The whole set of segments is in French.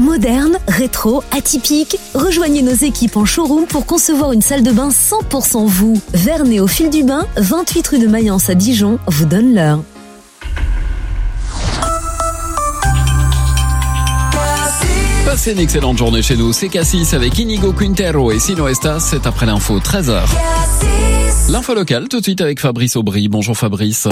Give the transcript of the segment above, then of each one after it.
Moderne, rétro, atypique. Rejoignez nos équipes en showroom pour concevoir une salle de bain 100% vous. Vernet au fil du bain, 28 rue de Mayence à Dijon, vous donne l'heure. Passez une excellente journée chez nous, c'est Cassis avec Inigo Quintero et Sino Estas, c'est après l'info 13h. L'info locale tout de suite avec Fabrice Aubry. Bonjour Fabrice.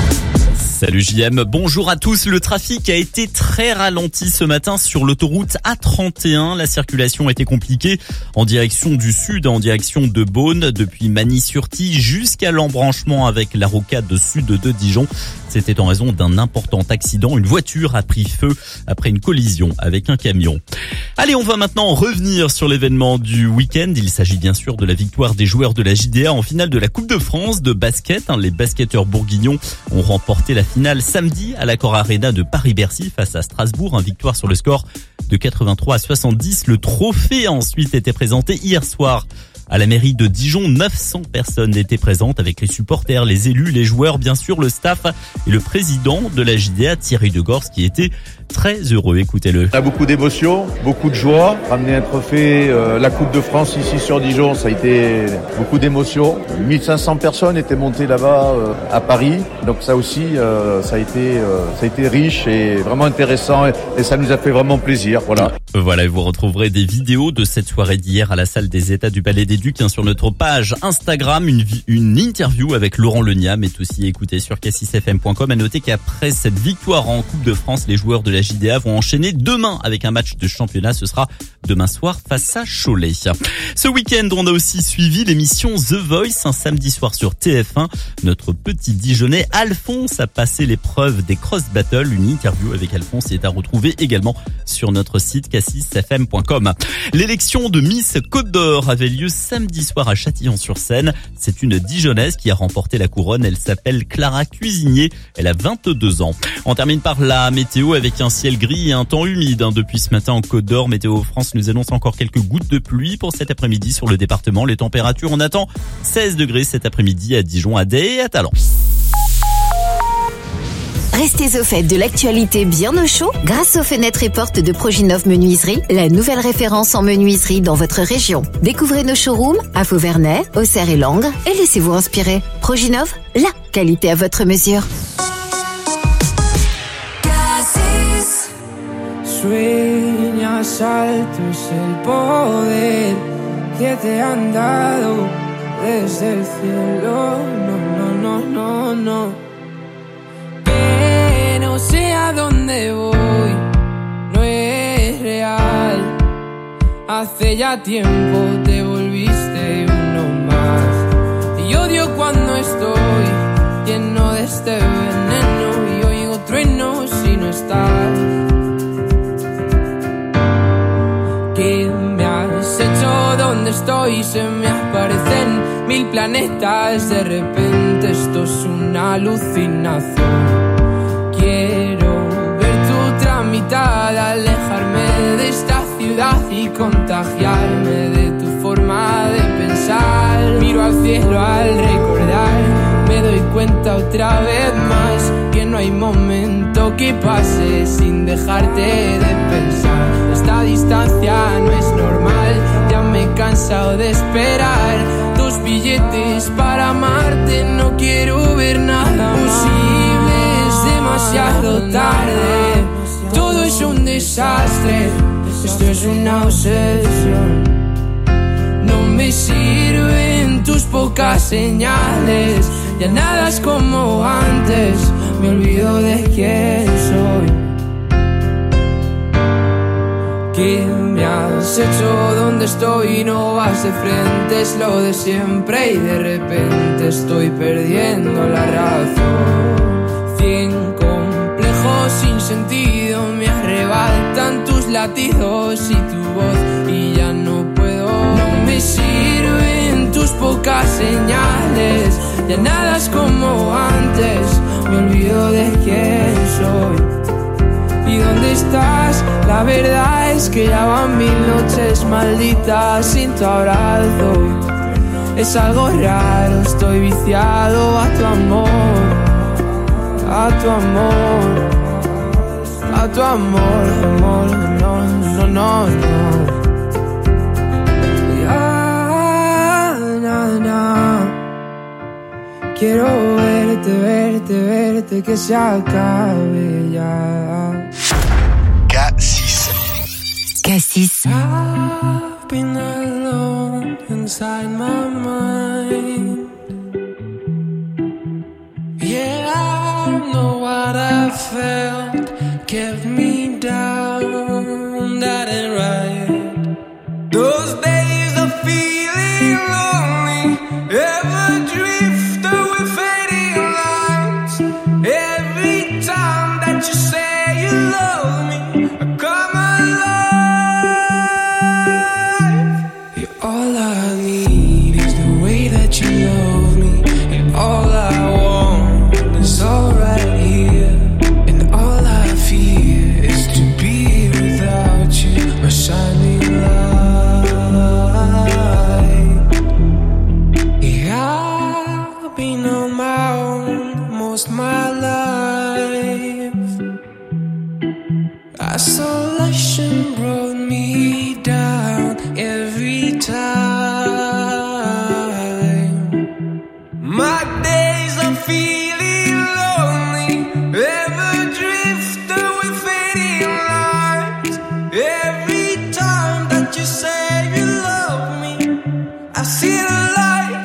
Salut JM, bonjour à tous. Le trafic a été très ralenti ce matin sur l'autoroute A31. La circulation a été compliquée en direction du sud, en direction de Beaune, depuis Magny-sur-Tille jusqu'à l'embranchement avec la rocade sud de Dijon. C'était en raison d'un important accident. Une voiture a pris feu après une collision avec un camion. Allez, on va maintenant revenir sur l'événement du week-end. Il s'agit bien sûr de la victoire des joueurs de la JDA en finale de la Coupe de France de basket. Les basketteurs bourguignons ont remporté la finale samedi à l'Accor Arena de Paris-Bercy face à Strasbourg. Une victoire sur le score de 83-70. Le trophée a ensuite été présenté hier soir à la mairie de Dijon. 900 personnes étaient présentes avec les supporters, les élus, les joueurs, bien sûr, le staff et le président de la JDA, Thierry Degors, qui était très heureux. Écoutez-le. On a beaucoup d'émotions, beaucoup de joie. Ramener un trophée, la Coupe de France ici sur Dijon, ça a été beaucoup d'émotions. 1500 personnes étaient montées là-bas à Paris. Donc ça aussi, ça a été riche et vraiment intéressant et ça nous a fait vraiment plaisir. Voilà, vous retrouverez des vidéos de cette soirée d'hier à la salle des États du Palais des Ducs sur notre page Instagram. Une interview avec Laurent Leniam est aussi écoutée sur cassisfm.com. À noter qu'après cette victoire en Coupe de France, les joueurs de la JDA vont enchaîner demain avec un match de championnat. Ce sera demain soir face à Cholet. Ce week-end, on a aussi suivi l'émission The Voice, un samedi soir sur TF1. Notre petit Dijonais Alphonse a passé l'épreuve des cross battles. Une interview avec Alphonse est à retrouver également sur notre site cassisfm.com. L'élection de Miss Côte d'Or avait lieu samedi soir à Châtillon-sur-Seine. C'est une Dijonnaise qui a remporté la couronne. Elle s'appelle Clara Cuisinier. Elle a 22 ans. On termine par la météo avec un ciel gris et un temps humide. Depuis ce matin en Côte d'Or, Météo France nous annonce encore quelques gouttes de pluie pour cet après-midi sur le département. Les températures, on attend 16 degrés cet après-midi à Dijon, à Day et à Talent. Restez au fait de l'actualité bien au chaud grâce aux fenêtres et portes de Proginov Menuiserie, la nouvelle référence en menuiserie dans votre région. Découvrez nos showrooms à Faux-Vernet, Auxerre et Langres et laissez-vous inspirer. Proginov, la qualité à votre mesure. Sueñas alto es el poder que te han dado desde el cielo. No. Que no sé a dónde voy, no es real. Hace ya tiempo te volviste uno más. Y odio cuando estoy lleno de este veneno y oigo truenos si no estás. ¿Qué me has hecho? ¿Dónde estoy? Se me aparecen 1000 planetas. De repente esto es una alucinación. Quiero ver tu tramitada, alejarme de esta ciudad y contagiarme de tu forma de pensar. Miro al cielo al recordar, me doy cuenta otra vez más que no hay momento que pase sin dejarte de pensar. Esta distancia no es normal, ya me he cansado de esperar. 2 billetes para amarte, no quiero ver nada posible, es demasiado tarde. Todo es un desastre, esto es una obsesión. No me sirven tus pocas señales, ya nada es como antes, me olvido de quién soy. ¿Qué me has hecho? ¿Dónde estoy? No vas de frente, es lo de siempre y de repente estoy perdiendo la razón. 100 complejos sin sentido me arrebatan tus latidos y tu voz y ya no puedo. No me sirven tus pocas señales, ya nada es como antes, me olvido de quién soy. ¿Y dónde estás? La verdad es que ya van 1000 noches malditas sin tu abrazo. Es algo raro, estoy viciado a tu amor, a tu amor, a tu amor, amor, no. no, no. Ya, na, na. Quiero verte, verte, verte, que se acabe ya. Cassis. I've been alone inside my mind. Yeah, I know what I felt kept me down, that ain't right. Those days of feeling lonely, ever drift away fading lights. Every time that you say you love me, I come alive. You're all I need is the way that you love me, and all I want is all right here, and all I fear is to be without you, my shining light. Yeah, I've been on my own most my life. Isolation brought me down every time. My days of feeling lonely, ever drift away fading lights. Every time that you say you love me, I see the light.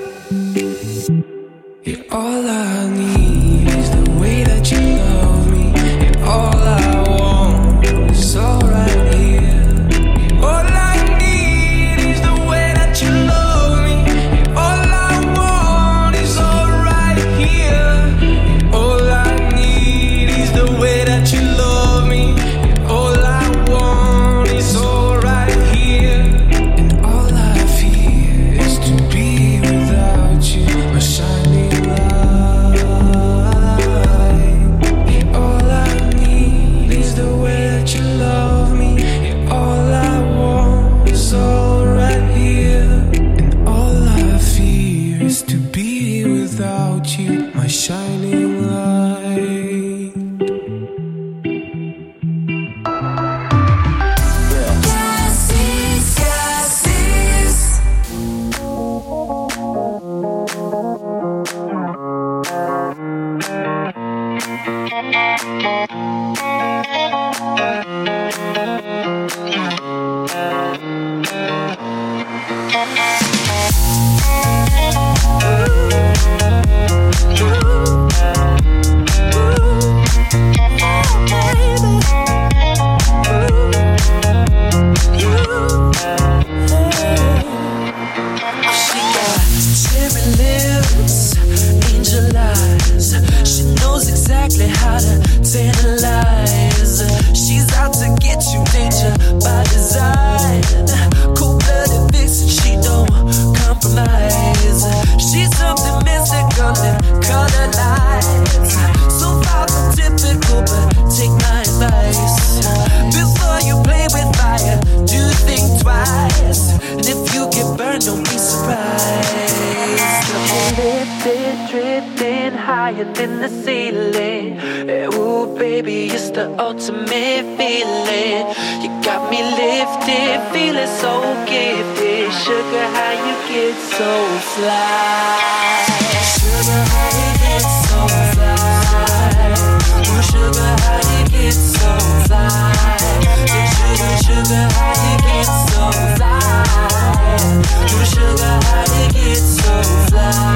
Yeah, all I need is the way that you love me, and all I want is all right here. All I need is the way that you love me, and all I want is all right here. All I need is the way that you love me, and all I want is all right here. And all I fear is to be without you, my shining light. And all I need is the way that you love me, and all I want is all right here. And all I fear is to be without you, my shining light. Cassis, Cassis. She got cherry lips, angel eyes. She knows exactly how to tantalize. She's out to get you, danger by design. Cold-blooded vixen, she don't compromise. She's something mystical and color lights. So far from typical, but take my advice. Before you play with fire, do think twice. And if you get burned, don't be surprised. Lifted, drifting higher than the ceiling. Ooh, baby, it's the ultimate feeling. You got me lifted, feeling so gifted. Sugar, how you get so fly? Sugar, how you get so fly? Ooh, sugar, how you get so fly? Sugar, sugar, how you get so fly? Ooh, sugar, how you get so fly?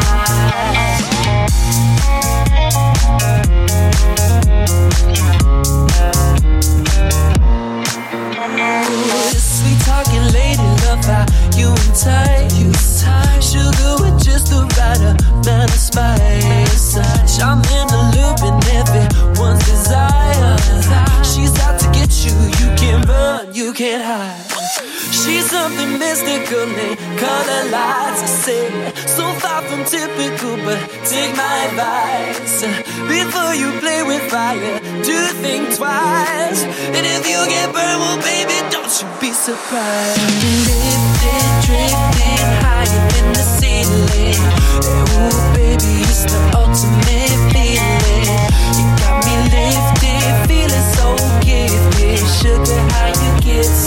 Ooh, sweet talking lady, love how you and tight. Sugar with just the right amount of spice. Charm in the loop and everyone's desire. She's out to get you, you can't run, you can't hide. She's something mystical and color lights. I say, so far from typical, but take my advice. Before you play with fire, do think twice. And if you get burned, well baby, don't you be surprised. Lifted, drifting higher than the ceiling. Ooh baby, it's the ultimate feeling. You got me lifted, feeling so gifted. Sugar, how you get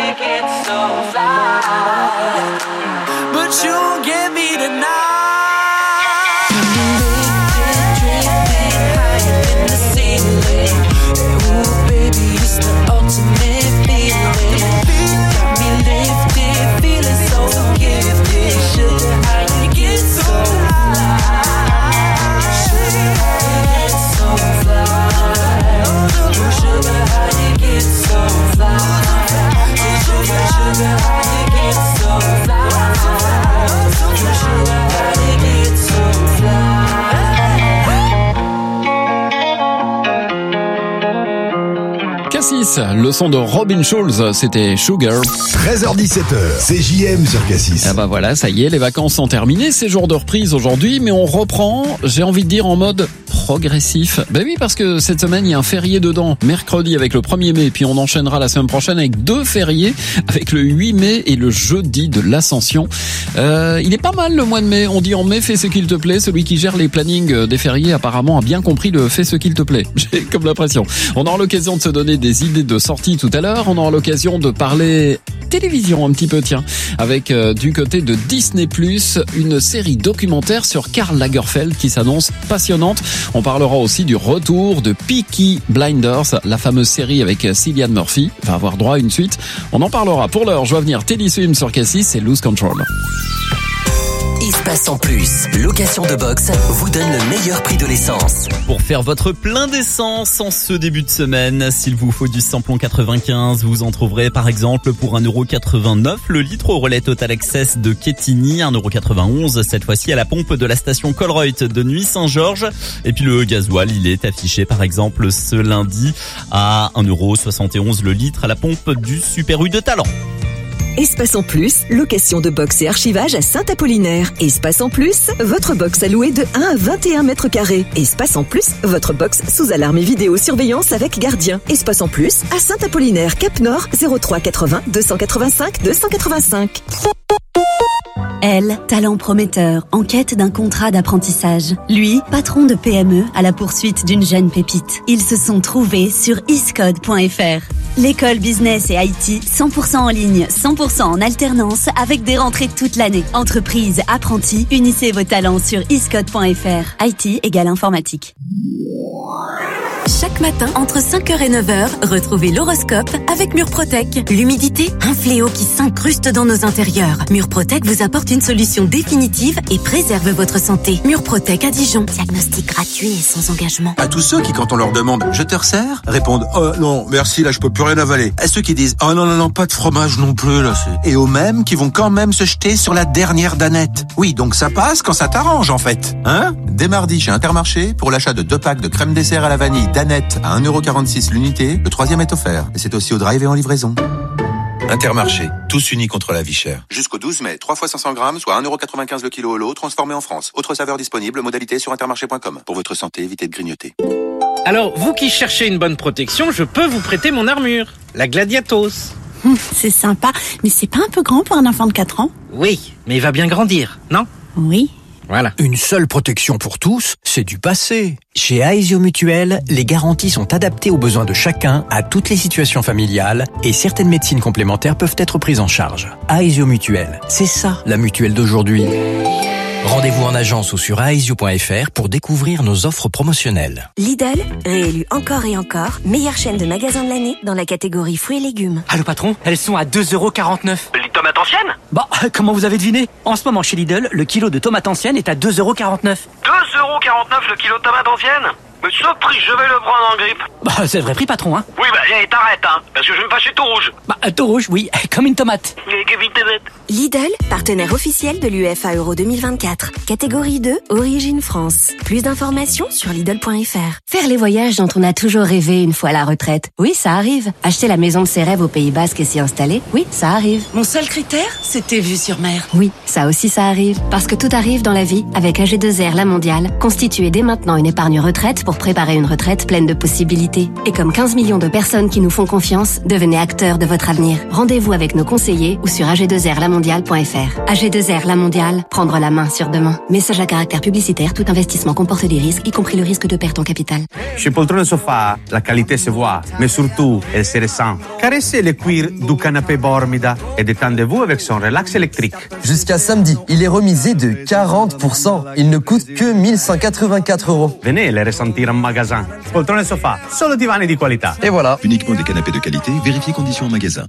to get so fly, but you won't get me tonight. Cassis, le son de Robin Schulz, c'était Sugar. 13h-17h, c'est JM sur Cassis. Ah bah voilà, ça y est, les vacances sont terminées, c'est jour de reprise aujourd'hui, mais on reprend, j'ai envie de dire en mode progressif. Ben oui, parce que cette semaine, il y a un férié dedans. Mercredi avec le 1er mai, puis on enchaînera la semaine prochaine avec 2 fériés, avec le 8 mai et le jeudi de l'Ascension. Il est pas mal le mois de mai, on dit en mai, fais ce qu'il te plaît. Celui qui gère les plannings des fériés apparemment a bien compris le fais ce qu'il te plaît. J'ai comme l'impression. On aura l'occasion de se donner des idées de sortie tout à l'heure, on aura l'occasion de parler télévision un petit peu, tiens, avec du côté de Disney+, une série documentaire sur Karl Lagerfeld qui s'annonce passionnante. On parlera aussi du retour de Peaky Blinders, la fameuse série avec Cillian Murphy, va avoir droit à une suite. On en parlera. Pour l'heure, je vois venir Teddy Swims sur Cassis et Lose Control. Espace en plus, location de box vous donne le meilleur prix de l'essence. Pour faire votre plein d'essence en ce début de semaine, s'il vous faut du samplon 95, vous en trouverez par exemple pour 1,89€ le litre au relais Total Access de Quetigny, 1,91€ cette fois-ci à la pompe de la station Colruyt de Nuit-Saint-Georges. Et puis le gasoil, il est affiché par exemple ce lundi à 1,71€ le litre à la pompe du Super U de Talent. Espace en plus, location de box et archivage à Saint-Apollinaire. Espace en plus, votre box à louer de 1 à 21 mètres carrés. Espace en plus, votre box sous alarme et vidéosurveillance avec gardien. Espace en plus, à Saint-Apollinaire, Cap Nord, 03 80 285 285. Elle, talent prometteur, en quête d'un contrat d'apprentissage. Lui, patron de PME à la poursuite d'une jeune pépite. Ils se sont trouvés sur iscode.fr. L'école business et IT, 100% en ligne, 100% en alternance, avec des rentrées toute l'année. Entreprise, apprentis, unissez vos talents sur iscode.fr. IT égale informatique. Chaque matin, entre 5h et 9h, retrouvez l'horoscope avec Murprotec. L'humidité, un fléau qui s'incruste dans nos intérieurs. Murprotec vous apporte une solution définitive et préserve votre santé. Murprotec à Dijon. Diagnostic gratuit et sans engagement. À tous ceux qui, quand on leur demande « Je te resserre ?» répondent « Oh non, merci, là je peux plus rien avaler ». À ceux qui disent « Oh non, pas de fromage non plus, là c'est... » Et aux mêmes qui vont quand même se jeter sur la dernière danette. Oui, donc ça passe quand ça t'arrange en fait. Hein ? Dès mardi chez Intermarché, pour l'achat de 2 packs de crème dessert à la vanille Danette à 1,46€ l'unité, le 3e est offert. Et c'est aussi au drive et en livraison. Intermarché, tous unis contre la vie chère. Jusqu'au 12 mai, 3 fois 500 grammes, soit 1,95€ le kilo au lot, transformé en France. Autre saveur disponible, modalité sur intermarché.com. Pour votre santé, évitez de grignoter. Alors, vous qui cherchez une bonne protection, je peux vous prêter mon armure, la Gladiatos. C'est sympa, mais c'est pas un peu grand pour un enfant de 4 ans ? Oui, mais il va bien grandir, non ? Oui. Voilà. Une seule protection pour tous, c'est du passé. Chez Aesio Mutuel, les garanties sont adaptées aux besoins de chacun, à toutes les situations familiales, et certaines médecines complémentaires peuvent être prises en charge. Aesio Mutuel, c'est ça la mutuelle d'aujourd'hui. Rendez-vous en agence ou sur aesio.fr pour découvrir nos offres promotionnelles. Lidl, réélu encore et encore, meilleure chaîne de magasins de l'année dans la catégorie fruits et légumes. Ah le patron, elles sont à 2,49€. Les tomates anciennes ? Bah, comment vous avez deviné ? En ce moment chez Lidl, le kilo de tomates anciennes est à 2,49€. 2,49€ le kilo de tomates anciennes ? Mais ce prix, je vais le prendre en grippe. Bah, c'est le vrai prix, patron, hein. Oui, bah, t'arrêtes, hein, parce que je vais me fâcher tout rouge. Bah, tout rouge, oui, comme une tomate. Lidl, partenaire officiel de l'UEFA Euro 2024. Catégorie 2, Origine France. Plus d'informations sur Lidl.fr. Faire les voyages dont on a toujours rêvé une fois à la retraite. Oui, ça arrive. Acheter la maison de ses rêves au Pays Basque et s'y installer. Oui, ça arrive. Mon seul critère, c'était vue sur mer. Oui, ça aussi ça arrive. Parce que tout arrive dans la vie avec AG2R La Mondiale. Constituez dès maintenant une épargne retraite pour préparer une retraite pleine de possibilités. Et comme 15 millions de personnes qui nous font confiance, devenez acteurs de votre avenir. Rendez-vous avec nos conseillers ou sur AG2R La Mondiale. lamondiale.fr. AG2R, La Mondiale, prendre la main sur demain. Message à caractère publicitaire, tout investissement comporte des risques, y compris le risque de perte en capital. Chez Poltrone Sofa, la qualité se voit, mais surtout, elle se ressent. Caressez le cuir du canapé Bormida et détendez-vous avec son relax électrique. Jusqu'à samedi, il est remisé de 40%. Il ne coûte que 1184 €. Venez les ressentir en magasin. Poltrone Sofa, solo divani di qualità. Et voilà. Uniquement des canapés de qualité, vérifiez conditions en magasin.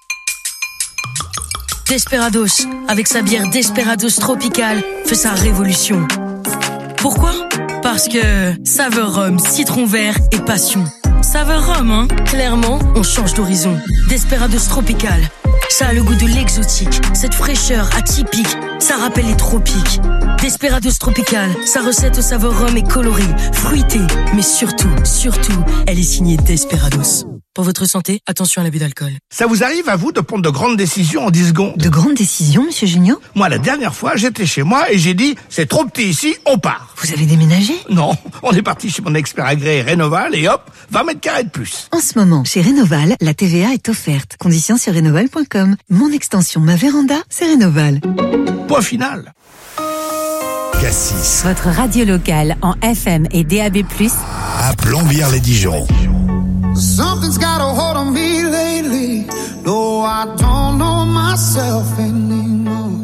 Desperados, avec sa bière Desperados Tropical, fait sa révolution. Pourquoi ? Parce que saveur rhum, citron vert et passion. Saveur rhum, hein ? Clairement, on change d'horizon. Desperados Tropical, ça a le goût de l'exotique, cette fraîcheur atypique, ça rappelle les tropiques. Desperados Tropical, sa recette au saveur rhum est colorée, fruitée, mais surtout, elle est signée Desperados. Pour votre santé, attention à l'abus d'alcool. Ça vous arrive à vous de prendre de grandes décisions en 10 secondes ? De grandes décisions, monsieur Junio ? Moi, la dernière fois, j'étais chez moi et j'ai dit « c'est trop petit ici, on part ». Vous avez déménagé ? Non, on est parti chez mon expert agréé Rénoval et hop, 20 mètres carrés de plus. En ce moment, chez Rénoval, la TVA est offerte. Conditions sur rénoval.com. Mon extension, ma véranda, c'est Rénoval. Point final. Cassis. Votre radio locale en FM et DAB+. À Plombières-les-Dijon. Something's got a hold on me lately. No, I don't know myself anymore.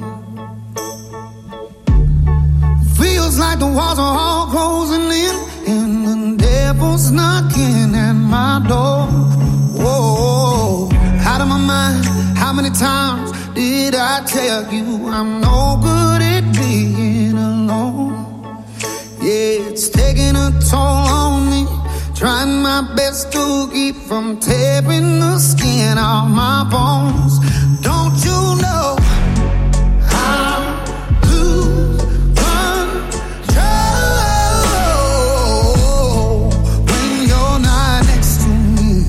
Feels like the walls are all closing in, and the devil's knocking at my door. Whoa, out of my mind. How many times did I tell you I'm no good at being alone? Yeah, it's taking a toll on me. Trying my best to keep from tearing the skin off my bones. Don't you know I lose control when you're not next to me?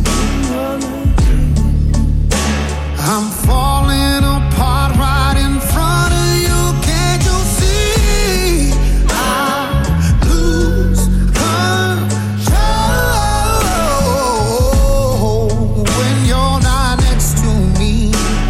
I'm falling apart right in front of you. Can't you see? I lose control when you're not next to me.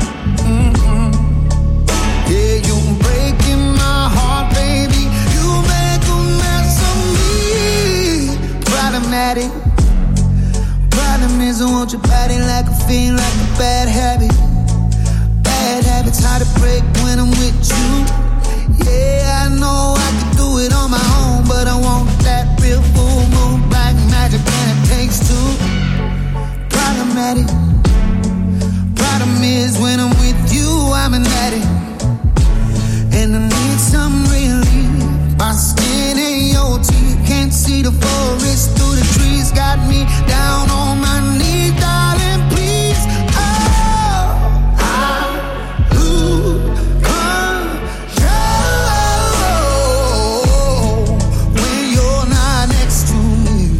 Yeah, you're breaking my heart, baby. You make a mess of me. Problematic. Problem is I want your body like a fiend, like a bad habit. Bad habits hard to break when I'm with you. Yeah, I know I could do it on my own, but I want that real full moon black magic, and it takes two. Problematic. Problem is when I'm with you, I'm an addict, and I need some relief. My skin and your teeth can't see the forest through the trees. Got me down on my knees, darling, please. Oh, I lose control when you're not next to me.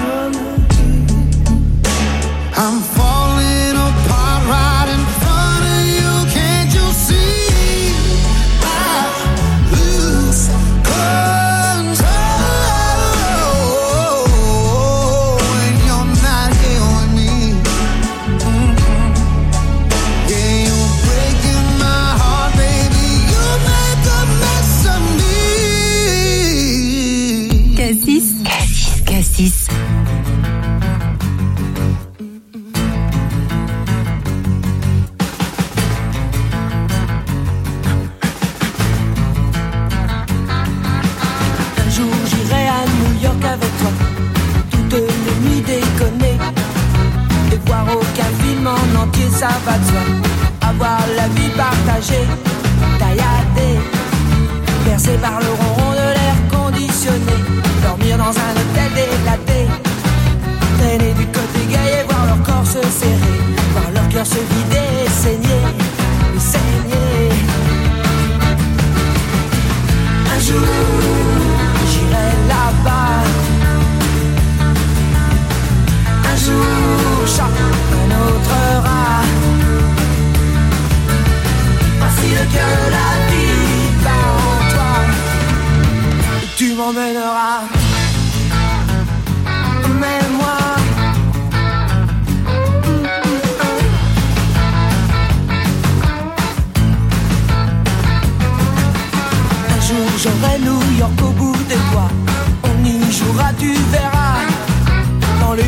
I'm falling apart right in front of you. Can't you see? I lose control when you're not here with me. Yeah, you're breaking my heart, baby. You make a mess of me. Cassis. Un jour j'irai à New York avec toi, toutes les nuits déconner, et voir aucun film en entier, ça va de soi. Avoir la vie partagée, tailladée, bercée par le ronron de l'air conditionné, dormir dans un hôtel délaté, traîner du côté gay et voir leur corps se serrer, voir leur cœur se vider et saigner. Un jour j'irai là-bas, un jour un autre rat. Facile que la vie part en toi, tu m'emmèneras. Mais moi,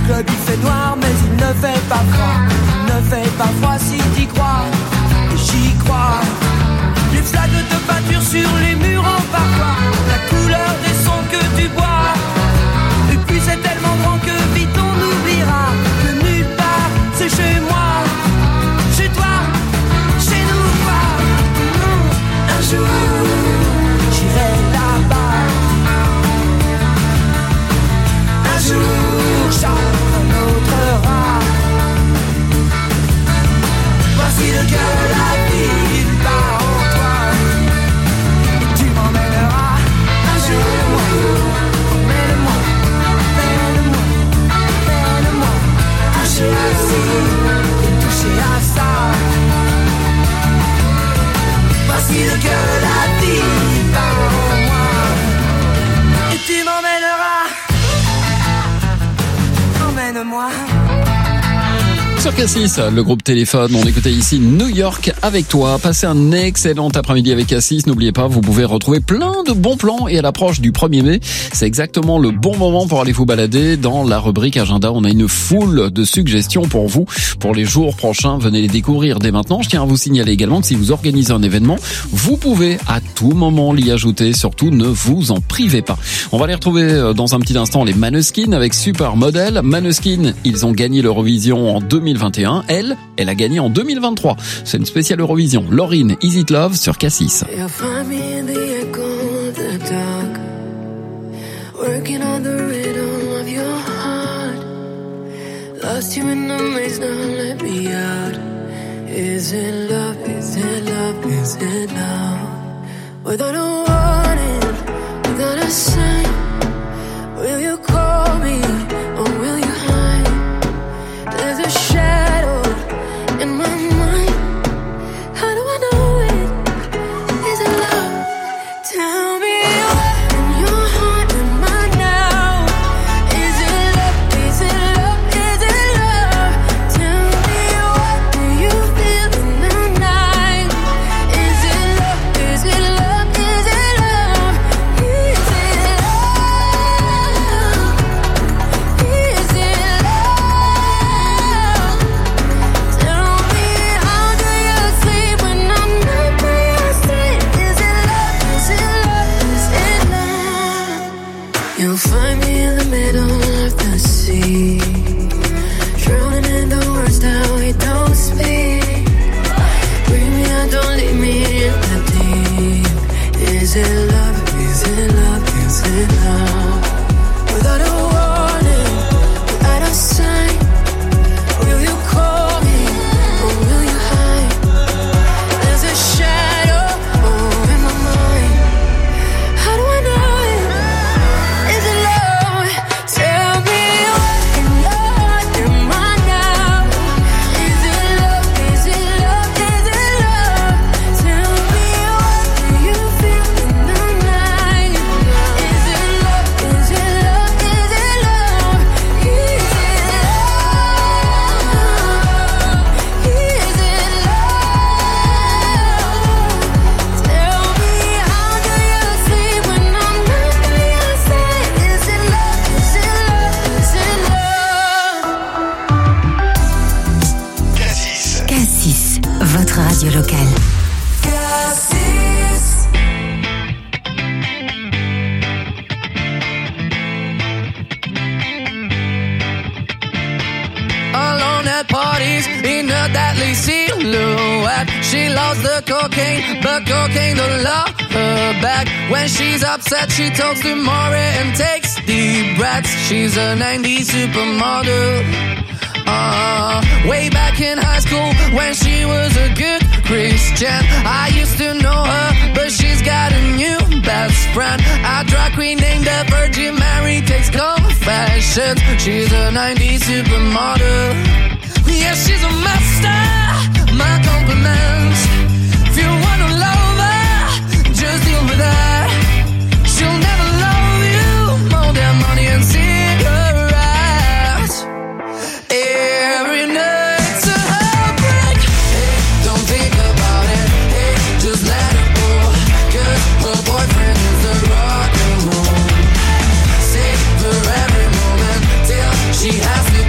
clubs il fait noir mais il ne fait pas froid. Il ne fait pas froid si t'y crois. Et j'y crois. Les flaques de peinture sur les murs en parfois la couleur des sons que tu bois. Et puis c'est tellement grand que vite on oubliera que nulle part c'est chez moi, chez toi, chez nous pas. Un jour j'irai là-bas. Un jour j'aurai un autre rat. Voici le cœur de la vie part en toi. Et tu m'emmèneras un jour. Emmène-moi, emmène-moi, emmène-moi. Un jour et toucher à ça. Voici le cœur de la vie part en moi. Et tu m'emmèneras. Emmène-moi. Sur Cassis, le groupe Téléphone, on écoutait ici New York avec toi. Passez un excellent après-midi avec Cassis. N'oubliez pas, vous pouvez retrouver plein de bons plans et à l'approche du 1er mai, c'est exactement le bon moment pour aller vous balader. Dans la rubrique agenda, on a une foule de suggestions pour vous pour les jours prochains. Venez les découvrir dès maintenant. Je tiens à vous signaler également que si vous organisez un événement, vous pouvez à tout moment l'y ajouter. Surtout, ne vous en privez pas. On va les retrouver dans un petit instant, les Maneskin avec Supermodel. Maneskin, ils ont gagné l'Eurovision en 2021. Elle a gagné en 2023. C'est une spéciale Eurovision. Lauryn, Is It Love sur Cassis. Lost you in the maze, now let me out. Is it love, is it love, is it love? Without a warning, without a sign, will you call me or will you hide? There's a shadow in my mind. How do I know it? Is it love? Tell me what in your heart am I now? Is it love, is it love, is it love? Tell me what do you feel in the night? Is it love, is it love, is it love? Is it love? Is it love? Tell me how do you sleep when I'm not by your side? Is it love, is it love, is it love? You'll find me in the middle of the sea, drowning in the words that we don't speak. Bring me out, don't leave me in the deep. Is it love, is it love, is it love? Without a warning, without a sign, will you call me or will you hide? There's a shadow in my mind. How do I know it? Is it love? Tell me what in your heart am I now? Is it love? Is it love? Is it love? Tell me what do you feel in the night? Is it love? Is it love? Is it love? Is it love? Is it love? Tell me how do you sleep when I'm not by your side? Is it love? Is it love? Is it love? Cassis, votre radio locale. Alone at parties in a deadly silhouette. She loves the cocaine, but cocaine don't love her back. When she's upset, she talks to Maury and takes deep breaths. She's a 90s supermodel. Way back in high school when she was a good Christian, I used to know her, but she's got a new best friend. A drag queen named the Virgin Mary takes confessions. She's a 90s supermodel. Yeah, she's a master. My compliments. If you wanna love her, just deal with her. She'll never love you more than money and cigarettes. Every night's a heartbreak. Hey, don't think about it. Hey, just let it go. 'Cause her boyfriend is a rock and roll. Save her every moment till she has to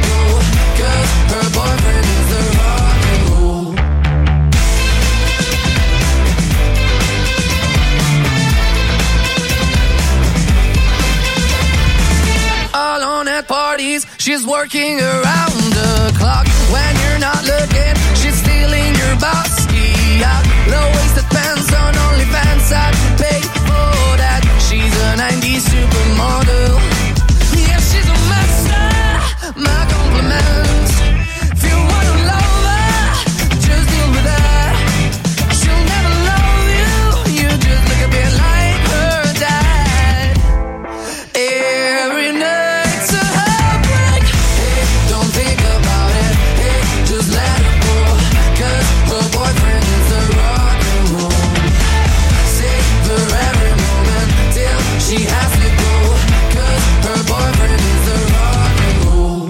She's working around the clock when you're not looking. She's stealing your bossy out. Low-waisted pants on OnlyFans. I'd pay for that. She's a 90s supermodel. Yeah, she's a master. My compliments. If you wanna love her, just deal with her. She'll never love you. You just look a bit like her dad. Every night's a heartbreak. Hey, don't think about it. Hey, just let it go. 'Cause her boyfriend is a rock and roll. Savor every moment till she has to go. 'Cause her boyfriend is a rock and roll.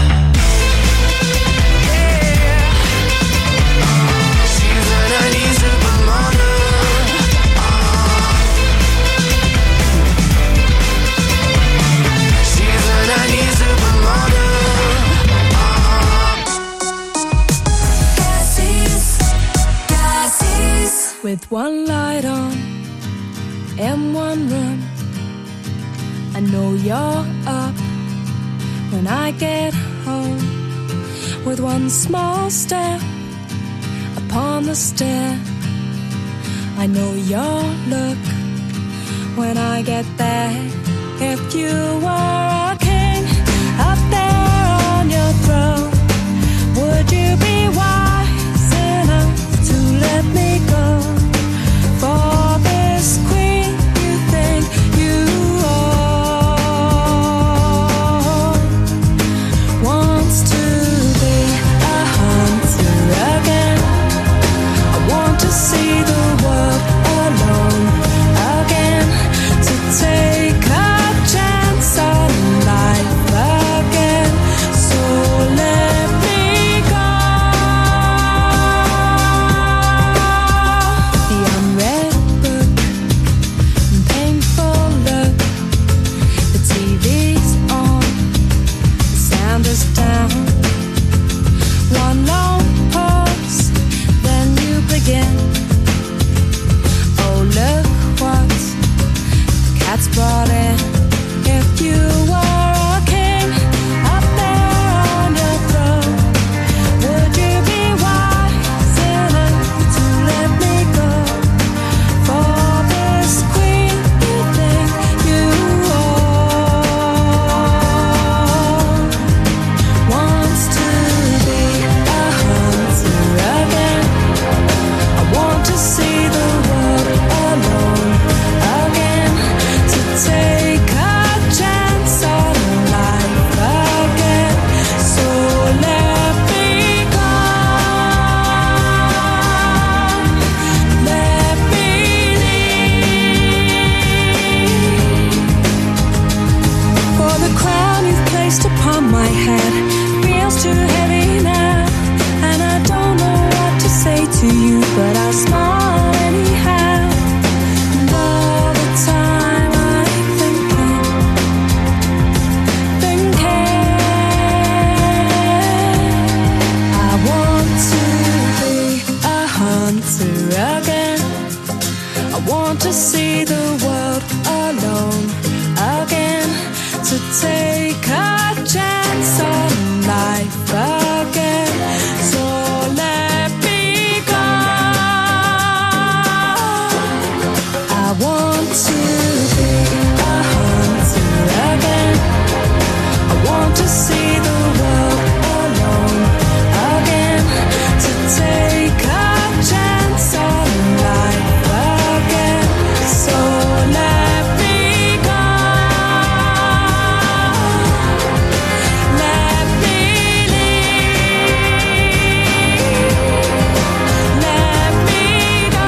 Yeah. She's a 90s supermodel. She's a 90s supermodel. Cassis. With one light on in one room, I know you're up when I get home. With one small step upon the stair, I know your look when I get there. If you were a king up there on your throne, would you be wise enough to let me go? For this queen you think you are wants to be a hunter again. I want to see the world alone again, to take a chance on life again. So let me go. The unread book, painful look. The TV's on, the sound is down. One long pause, then you begin. Oh, look what the cat's brought in. If you were a king up there on your throne, would you be wise enough to let me go? For this queen you think you are wants to be a hunter again. I want to see the world alone again, to take a chance on life again. So let me go. Let me leave. For the crown you've placed upon my head feels too heavy now, and I don't know what to say to you, but I'll smile anyhow. And all the time I'm thinking, I want to be a hunter again. I want to see the world alone again, to take a chance on life again. So let me go. I want to be a hunter again. I want to see the world alone again, to take a chance on life again. So let me go. Let me leave. Let me go.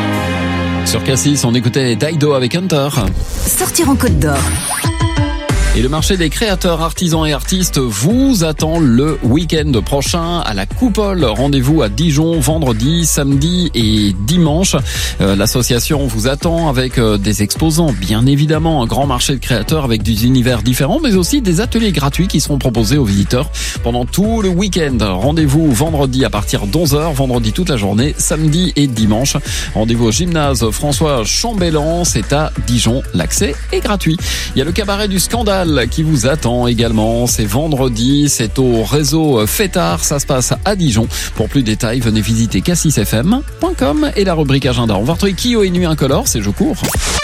Sur Cassis, on écoutait Dido avec Hunter. Sortir en Côte d'Or. Et le marché des créateurs, artisans et artistes vous attend le week-end prochain à la Coupole. Rendez-vous à Dijon vendredi, samedi et dimanche. L'association vous attend avec des exposants, bien évidemment, un grand marché de créateurs avec des univers différents, mais aussi des ateliers gratuits qui seront proposés aux visiteurs pendant tout le week-end. Rendez-vous vendredi à partir d'11h, vendredi toute la journée, samedi et dimanche. Rendez-vous au gymnase François Chambellan, c'est à Dijon. L'accès est gratuit. Il y a le cabaret du Scandale qui vous attend également. C'est vendredi, c'est au réseau Fêtard, ça se passe à Dijon. Pour plus de détails, venez visiter cassisfm.com et la rubrique agenda. On va retrouver Kyo et Nuit Incolore, c'est jeu court.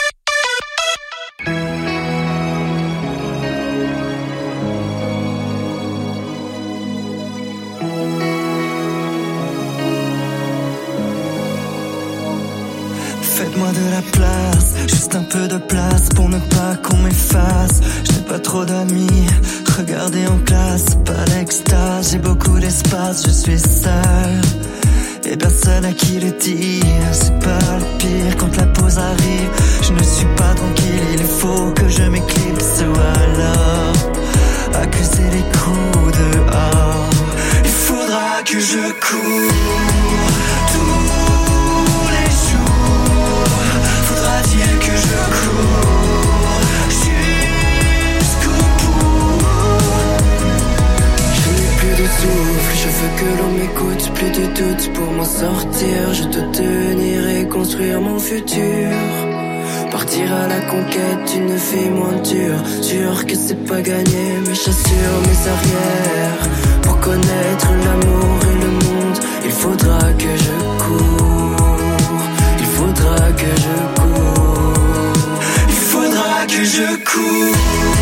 Faites-moi de la place, juste un peu de place pour ne pas qu'on m'efface. Je n'ai pas trop d'amis, regardez en classe, pas l'extase. J'ai beaucoup d'espace, je suis seul et personne à qui le dire. C'est pas le pire quand la pause arrive. Je ne suis pas tranquille, il faut que je m'éclipse ou alors accuser les coups dehors. Il faudra que je cours tous les jours. Faudra-t-il que je cours jusqu'au bout? Je n'ai plus de souffle, je veux que l'on m'écoute. Plus de doute pour m'en sortir. Je dois tenir et construire mon futur. Partir à la conquête d'une vie moins dure. Sûr que c'est pas gagné, mais j'assure mes arrières. Pour connaître l'amour et le monde, il faudra que je cours. Il faudra que je cours. Il faudra que je cours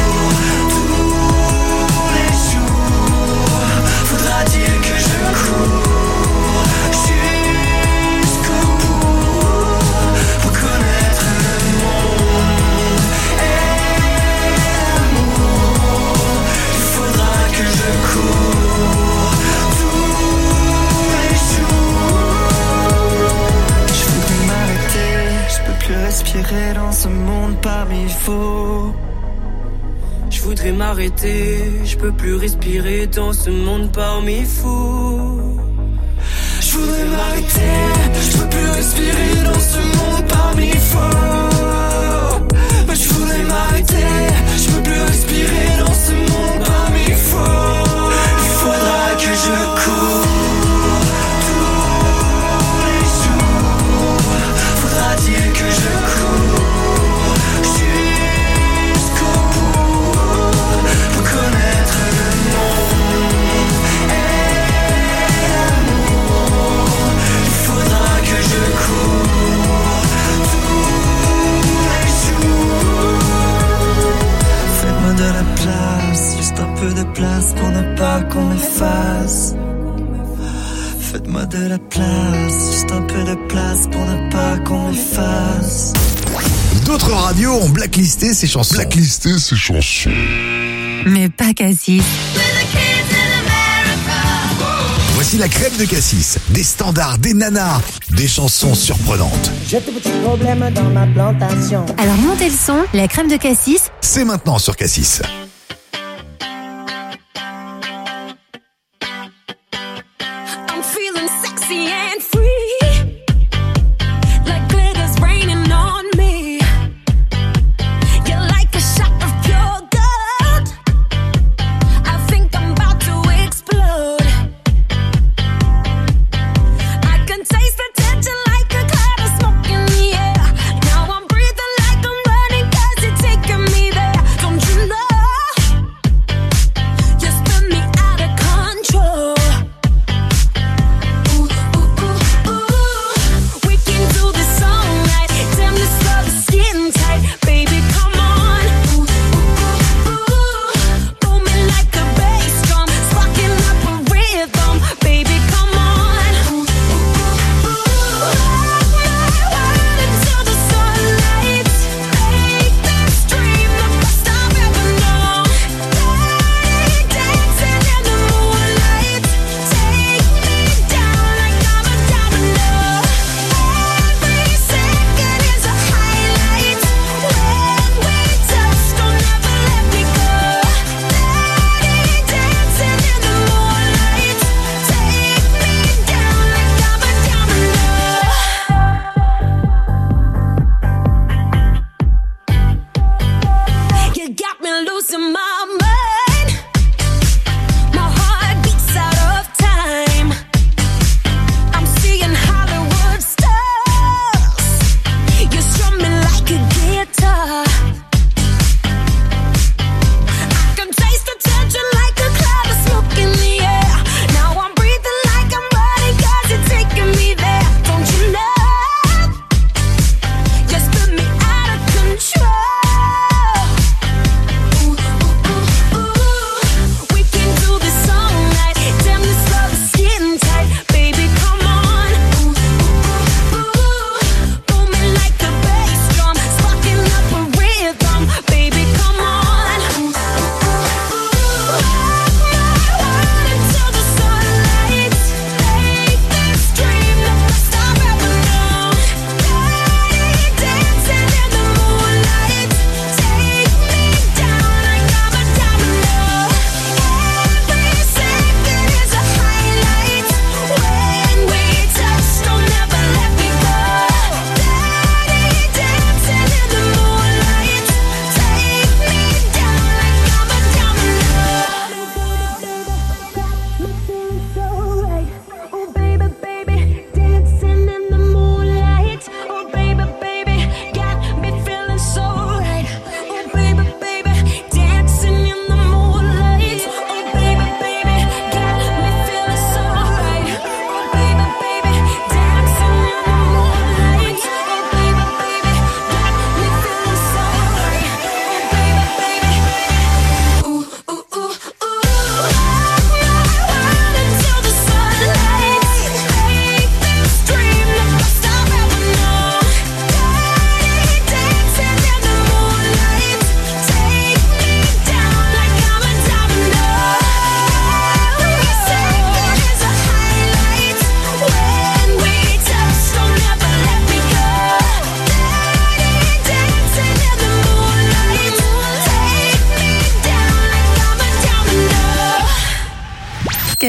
tous les jours. Faudra-t-il que je cours jusqu'au bout pour connaître le monde et l'amour. Il faudra que je cours tous les jours. Je voudrais m'arrêter, je peux plus respirer dans ce monde parmi faux. Je voudrais m'arrêter, je peux plus respirer dans ce monde parmi fous. Je voudrais m'arrêter, je peux plus respirer dans ce monde parmi faux. Mais je voudrais m'arrêter, je peux plus respirer dans ce monde parmi faux. Il faudra que je cours tous les jours. Faudra-t-il que je cours jusqu'au bout pour connaître le monde et l'amour. Il faudra que je cours tous les jours. Faites-moi de la place, juste un peu de place pour ne pas qu'on m'efface. Faites-moi de la place, juste un peu de place pour ne pas qu'on m'efface. D'autres radios ont blacklisté ces chansons. Mais pas Cassis. Voici la crème de Cassis. Des standards, des nanas, des chansons surprenantes. J'ai de petits problèmes dans ma plantation. Alors montez le son, la crème de Cassis. C'est maintenant sur Cassis. I'm feeling sexy and free, like glitter's raining on me. You're like a shot of pure gold. I think I'm about to explode. I can taste the tension like a cloud of smoke in the air. Now I'm breathing like I'm running 'cause you're taking me there. Don't you know?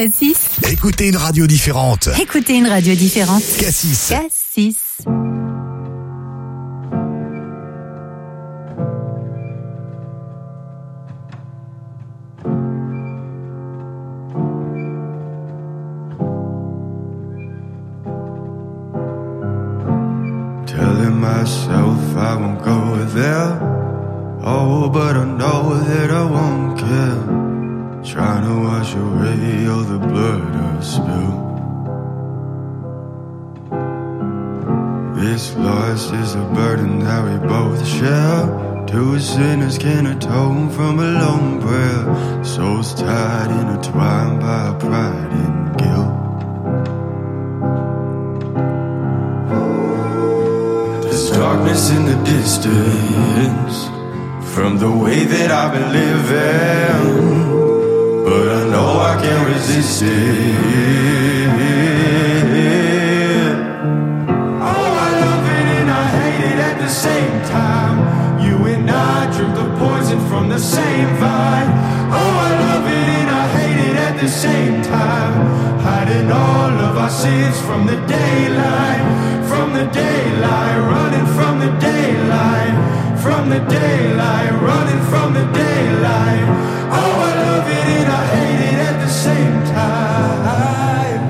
Cassis. Écoutez une radio différente. Écoutez une radio différente. Cassis. Cassis. Telling myself I won't go there. Oh, but I know that I won't care. Trying to wash away all the blood I've spilled. This loss is a burden that we both share. Two sinners can atone from a lone prayer. Souls tied, intertwined by pride and guilt. There's darkness in the distance from the way that I've been living, but I know I can't resist it. Oh, I love it and I hate it at the same time. You and I drink the poison from the same vine. Oh, I love it and I hate it at the same time. Hiding all of our sins from the daylight, from the daylight, running from the daylight, from the daylight, running from the daylight. Oh, I love it and I hate it at the same time.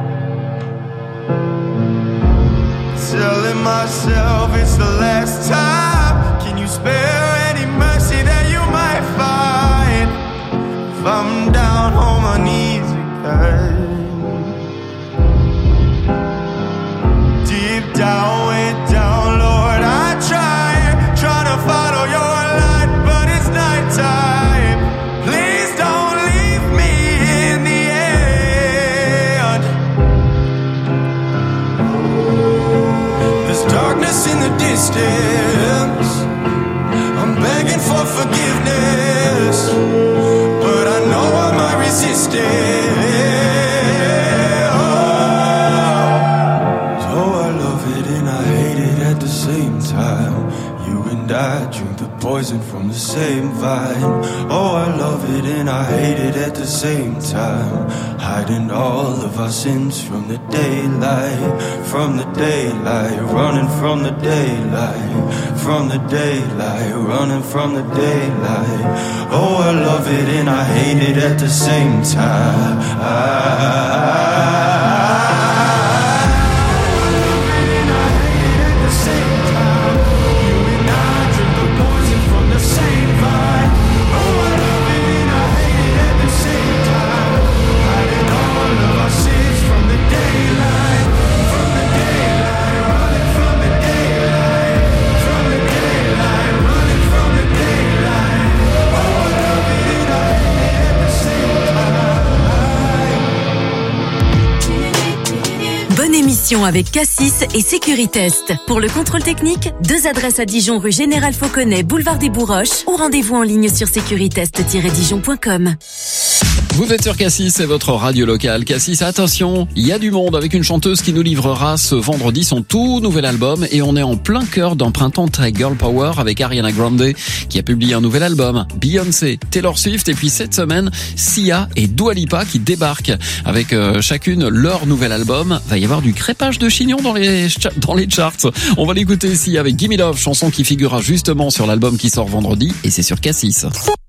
Telling myself it's the last time. Can you spare any mercy that you might find? If I'm down on my knees again, deep down, way down, Lord, I try to follow your light, but it's nighttime. Please don't leave me in the end. There's darkness in the distance. I'm begging for forgiveness, but I know I might resist it. Same time, you and I drink the poison from the same vine. Oh, I love it and I hate it at the same time. Hiding all of our sins from the daylight, from the daylight, running from the daylight, from the daylight, running from the daylight. Oh, I love it and I hate it at the same time. Avec Cassis et Sécuritest. Pour le contrôle technique, 2 adresses à Dijon rue Général Fauconnet, boulevard des Bourroches, ou rendez-vous en ligne sur sécuritest-dijon.com. Vous êtes sur Cassis, c'est votre radio locale. Cassis, attention, il y a du monde avec une chanteuse qui nous livrera ce vendredi son tout nouvel album et on est en plein cœur d'un printemps très girl power avec Ariana Grande qui a publié un nouvel album, Beyoncé, Taylor Swift et puis cette semaine, Sia et Dua Lipa qui débarquent avec chacune leur nouvel album. Va y avoir du crépage de chignon dans les charts. On va l'écouter ici avec Gimme Love, chanson qui figurera justement sur l'album qui sort vendredi et c'est sur Cassis.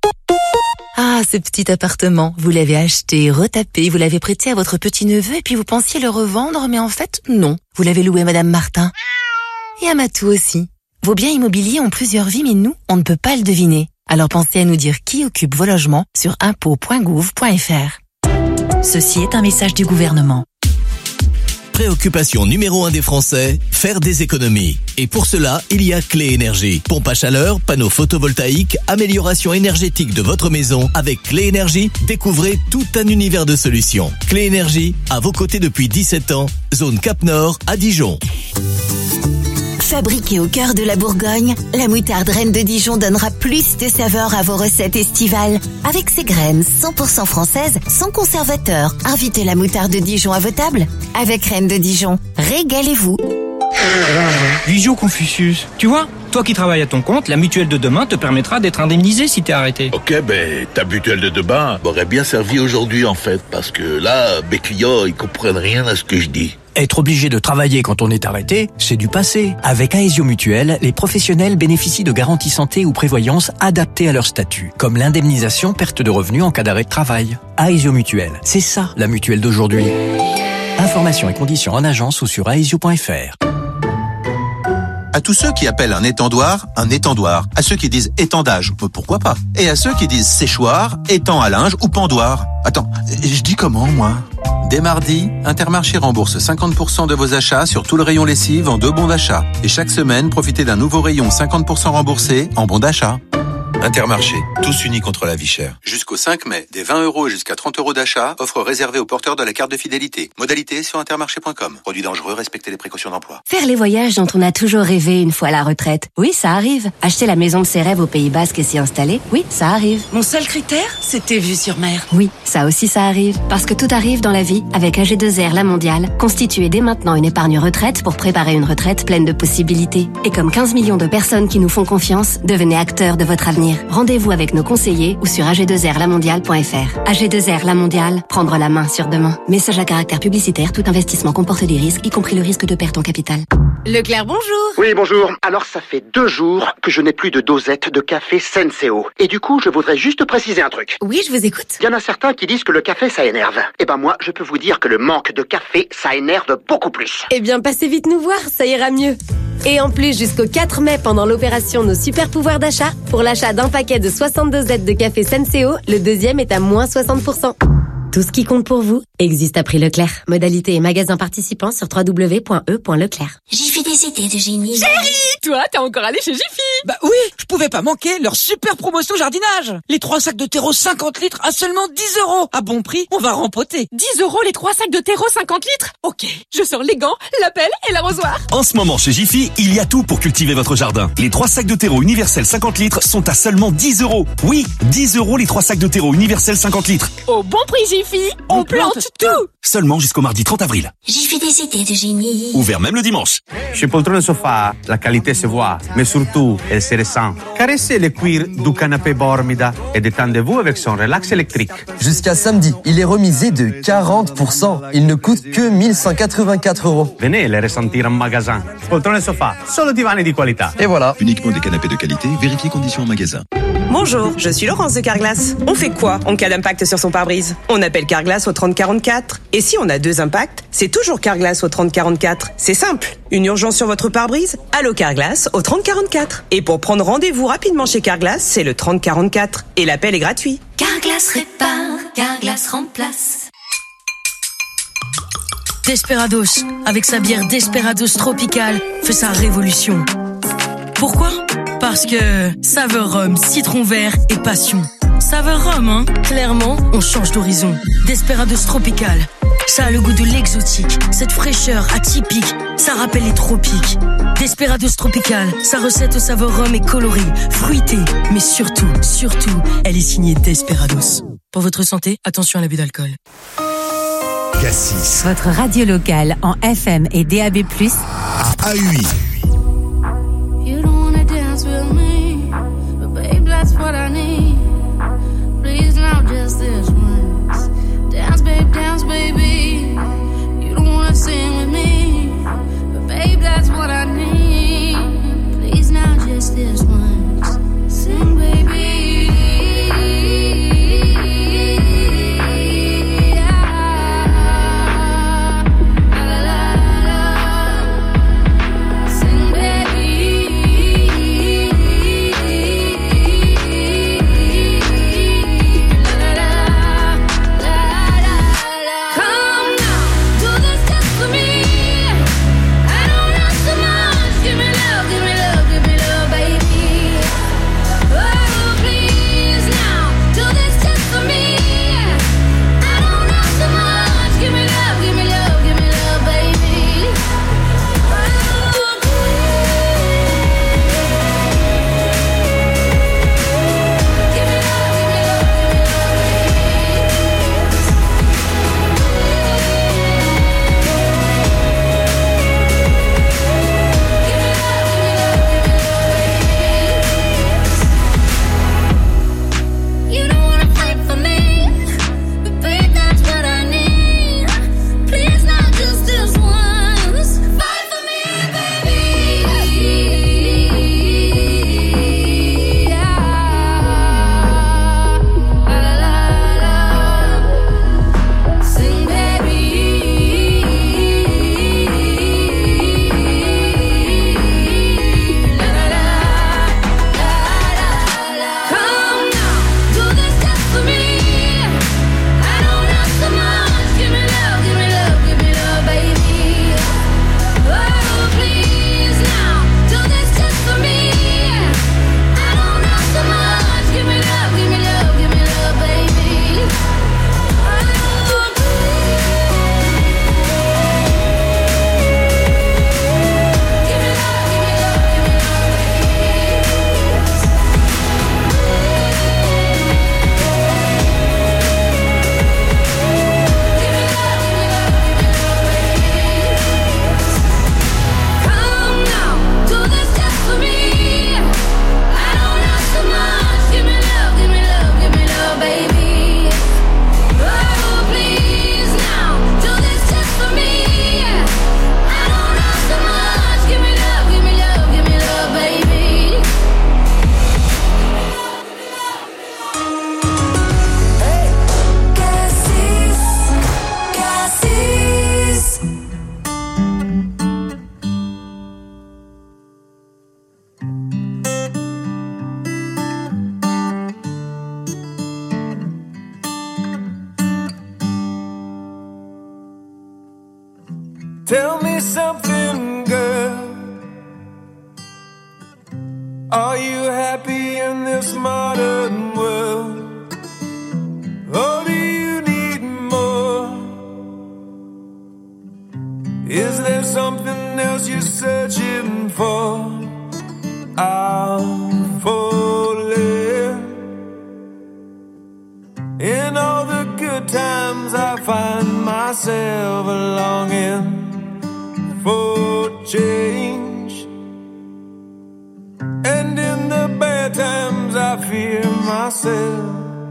Ah, ce petit appartement, vous l'avez acheté, retapé, vous l'avez prêté à votre petit-neveu et puis vous pensiez le revendre, mais en fait, non. Vous l'avez loué à Madame Martin. Et à Matou aussi. Vos biens immobiliers ont plusieurs vies, mais nous, on ne peut pas le deviner. Alors pensez à nous dire qui occupe vos logements sur impôts.gouv.fr. Ceci est un message du gouvernement. Préoccupation numéro 1 des Français, faire des économies. Et pour cela, il y a Clé Énergie. Pompe à chaleur, panneaux photovoltaïques, amélioration énergétique de votre maison. Avec Clé Énergie, découvrez tout un univers de solutions. Clé Énergie, à vos côtés depuis 17 ans, zone Cap Nord à Dijon. Fabriquée au cœur de la Bourgogne, la moutarde Reine de Dijon donnera plus de saveur à vos recettes estivales. Avec ses graines 100% françaises, sans conservateur. Invitez la moutarde de Dijon à vos tables. Avec Reine de Dijon, régalez-vous. Visio Confucius. Tu vois, toi qui travailles à ton compte, la mutuelle de demain te permettra d'être indemnisé si t'es arrêté. Ok, ta mutuelle de demain m'aurait bien servi aujourd'hui en fait, parce que là, mes clients, ils comprennent rien à ce que je dis. Être obligé de travailler quand on est arrêté, c'est du passé. Avec Aesio Mutuelle, les professionnels bénéficient de garanties santé ou prévoyance adaptées à leur statut, comme l'indemnisation perte de revenus en cas d'arrêt de travail. Aesio Mutuelle, c'est ça la mutuelle d'aujourd'hui. Informations et conditions en agence ou sur aesio.fr. À tous ceux qui appellent un étendoir, à ceux qui disent étendage, pourquoi pas, et à ceux qui disent séchoir, étang à linge ou pendoir. Attends, je dis comment, moi ? Dès mardi, Intermarché rembourse 50% de vos achats sur tout le rayon lessive en 2 bons d'achat. Et chaque semaine, profitez d'un nouveau rayon 50% remboursé en bons d'achat. Intermarché, tous unis contre la vie chère. Jusqu'au 5 mai, des 20 € et jusqu'à 30 € d'achat, offre réservée aux porteurs de la carte de fidélité. Modalité sur intermarché.com. Produit dangereux, respectez les précautions d'emploi. Faire les voyages dont on a toujours rêvé une fois à la retraite. Oui, ça arrive. Acheter la maison de ses rêves au Pays Basque et s'y installer. Oui, ça arrive. Mon seul critère, c'était vue sur mer. Oui, ça aussi ça arrive. Parce que tout arrive dans la vie avec AG2R La Mondiale. Constituez dès maintenant une épargne retraite pour préparer une retraite pleine de possibilités. Et comme 15 millions de personnes qui nous font confiance, devenez acteurs de votre avenir. Rendez-vous avec nos conseillers ou sur ag2rlamondiale.fr. AG2R La Mondiale, prendre la main sur demain. Message à caractère publicitaire, tout investissement comporte des risques, y compris le risque de perte en capital. Leclerc, bonjour. Oui, bonjour. Alors, ça fait 2 jours que je n'ai plus de dosette de café Senseo. Et du coup, je voudrais juste préciser un truc. Oui, je vous écoute. Il y en a certains qui disent que le café, ça énerve. Eh ben moi, je peux vous dire que le manque de café, ça énerve beaucoup plus. Eh bien, passez vite nous voir, ça ira mieux. Et en plus, jusqu'au 4 mai, pendant l'opération Nos Super Pouvoirs d'achat, pour l'achat d'un paquet de 62 dosettes de café Senseo, le deuxième est à moins 60%. Tout ce qui compte pour vous existe à prix Leclerc. Modalité et magasins participants sur www.e.leclerc. Jiffy des idées de génie. Chérie, toi, t'es encore allé chez Jiffy? Bah oui, je pouvais pas manquer leur super promotion jardinage. Les 3 sacs de terreau 50 litres à seulement 10 €. À bon prix, on va rempoter. 10 € les 3 sacs de terreau 50 litres? Ok, je sors les gants, la pelle et l'arrosoir. En ce moment, chez Jiffy, il y a tout pour cultiver votre jardin. Les 3 sacs de terreau universel 50 litres sont à seulement 10 €. Oui, 10 € les 3 sacs de terreau universel 50 litres. Au bon prix Jiffy, on plante tout. Seulement jusqu'au mardi 30 avril. Jiffy des idées de génie. Ouvert même le dimanche. Chez Poltrone Sofa, la qualité se voit, mais surtout, elle se ressent. Caressez le cuir du canapé Bormida et détendez-vous avec son relax électrique. Jusqu'à samedi, il est remisé de 40%. Il ne coûte que 1184 €. Venez le ressentir en magasin. Poltrone Sofa, solo divani di qualità. Et voilà. Uniquement des canapés de qualité, vérifiez conditions en magasin. Bonjour, je suis Laurence de Carglass. On fait quoi en cas d'impact sur son pare-brise? On appelle Carglass au 3044. Et si on a 2 impacts, c'est toujours Carglass au 3044. C'est simple. Une urgence sur votre pare-brise? Allô Carglass au 3044. Et pour prendre rendez-vous rapidement chez Carglass, c'est le 3044. Et l'appel est gratuit. Carglass répare, Carglass remplace. Desperados, avec sa bière Desperados Tropical, fait sa révolution. Pourquoi? Parce que saveur rhum, citron vert et passion. Saveur rhum, hein? Clairement, on change d'horizon. Desperados Tropical, ça a le goût de l'exotique, cette fraîcheur atypique, ça rappelle les tropiques. Desperados Tropical, sa recette au saveur rhum est colorée, fruitée, mais surtout, elle est signée Desperados. Pour votre santé, attention à l'abus d'alcool. Cassis. Votre radio locale en FM et DAB+. À AUI. You don't wanna dance with me, but babe, that's what I need. Please now, just this once. Dance, baby. You don't wanna sing with me, but babe, that's what I need. Please now, just this once. Sing, baby. Baby Tell me something, girl. Are you happy in this modern world? Or do you need more? Is there something else you're searching for? I'm falling. In all the good times I find myself longing for change. And in the bad times I fear myself.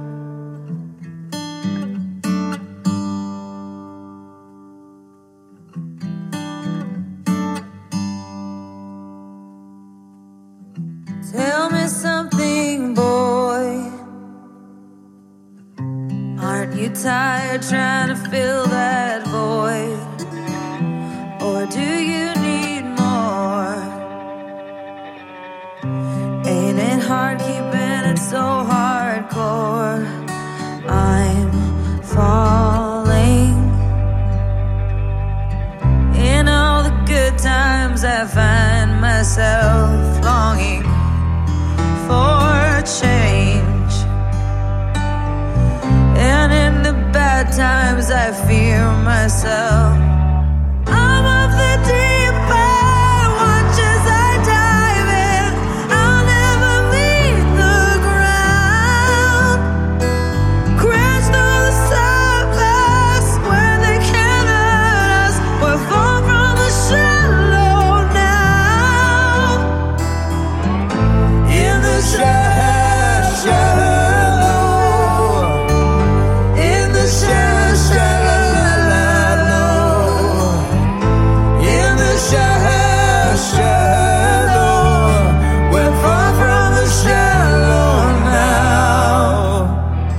Tell me something, boy. Aren't you tired trying to fill that void? Or do you need more? Ain't it hard keeping it so hardcore? I'm falling. In all the good times I find myself longing for change. And in the bad times I fear myself. I'm of the deep end, watch as I dive in. I'll never meet the ground. Crash through the surface where they can't hurt us. We're far from the shallow now. In the shallow. In the shallow. In the shallow. We're far from the shallow now.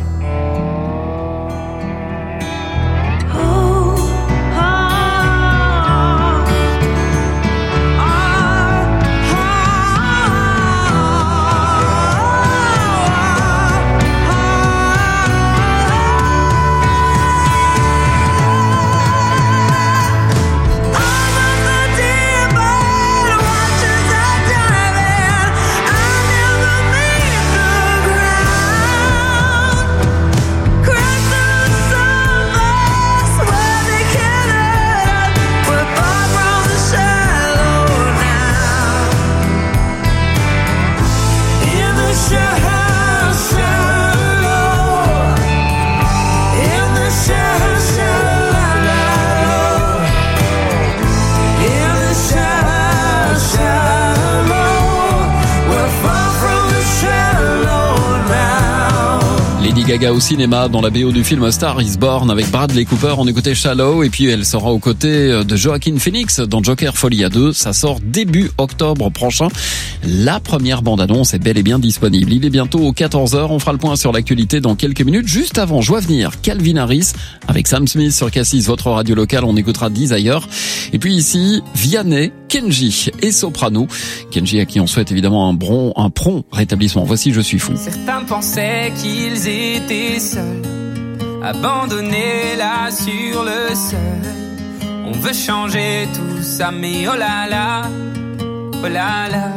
Lady Gaga au cinéma dans la BO du film Star is Born avec Bradley Cooper. On écoutait Shallow et puis elle sera aux côtés de Joaquin Phoenix dans Joker Folie à 2. Ça sort début octobre prochain. La première bande-annonce est bel et bien disponible. Il est bientôt 14h. On fera le point sur l'actualité dans quelques minutes. Juste avant, je vois venir Calvin Harris avec Sam Smith sur Cassis, votre radio locale. On écoutera Desire. Et puis ici, Vianney, Kenji et Soprano. Kenji à qui on souhaite évidemment un prompt rétablissement. Voici Je suis fou. Certains pensaient qu'ils étaient seuls, abandonnés là sur le sol. On veut changer tout ça, mais oh là là, oh là là.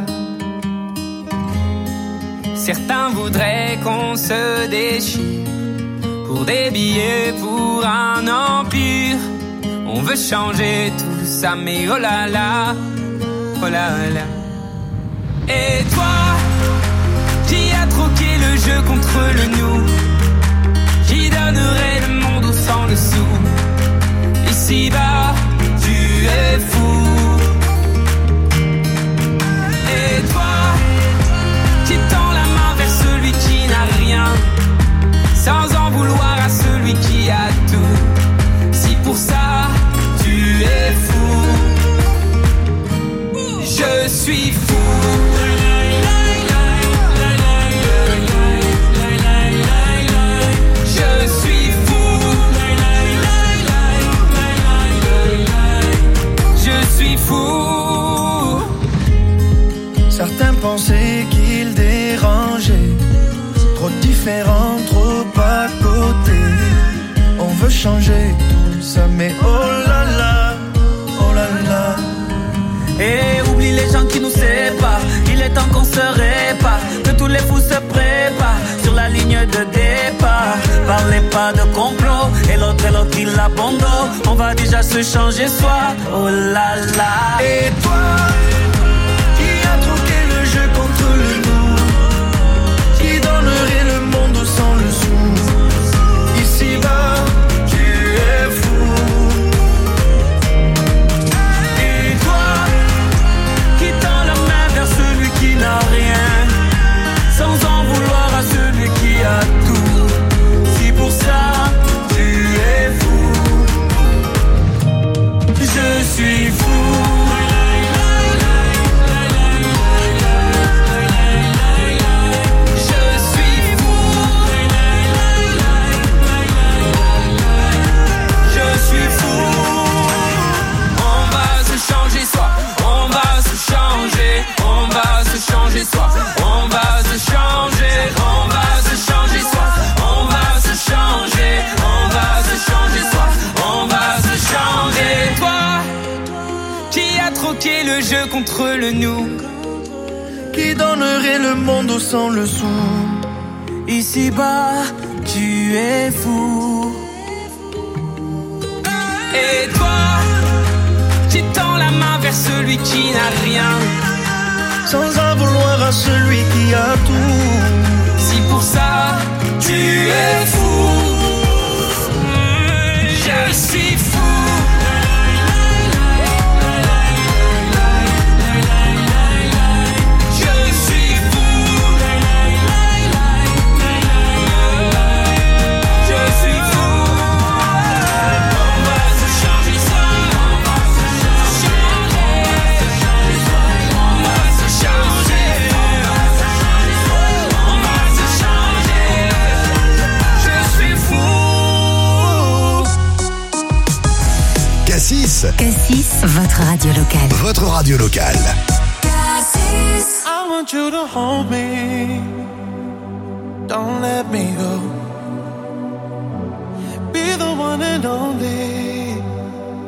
Certains voudraient qu'on se déchire pour des billets, pour un empire. On veut changer tout ça, mais oh là là, oh là là. Et toi, qui a troqué le jeu contre le nous, qui donnerait le monde au sang dessous. Ici-bas, tu es fou. Et toi, qui tend la main vers celui qui n'a rien, sans en vouloir à celui qui a tout. Si pour ça, tu es fou, je suis fou. Certains pensaient qu'ils dérangeaient, trop différents, trop à côté. On veut changer tout ça, mais oh là là, oh là Et oublie les gens qui nous séparent. Il est temps qu'on se répare, que tous les fous se préparent sur la ligne de départ. Parlez pas de complot, et l'autre il abandonne. On va déjà se changer soi, oh là là. Et toi, qui a troqué le jeu contre le nous, qui donnerait le monde sans le sou. Ici-bas, tu es fou. Et toi, qui tend la main vers celui qui n'a rien, sans en vouloir à celui qui a tout. Si pour ça, tu es fou. Je suis fou. Changer soi, on va se changer, on va se changer soi, on va se changer, on va se changer soi, on va se changer. Toi, qui a troqué le jeu contre le nous, qui donnerait le monde sans le sou. Ici-bas, tu es fou. Et toi, qui tend la main vers celui qui n'a rien, sans en vouloir à celui qui a tout. Si pour ça, tu es fou. Je suis fou. Cassis, votre radio locale. Votre radio locale. Cassis. I want you to hold me. Don't let me go. Be the one and only.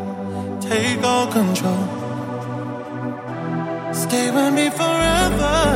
Take all control. Stay with me forever.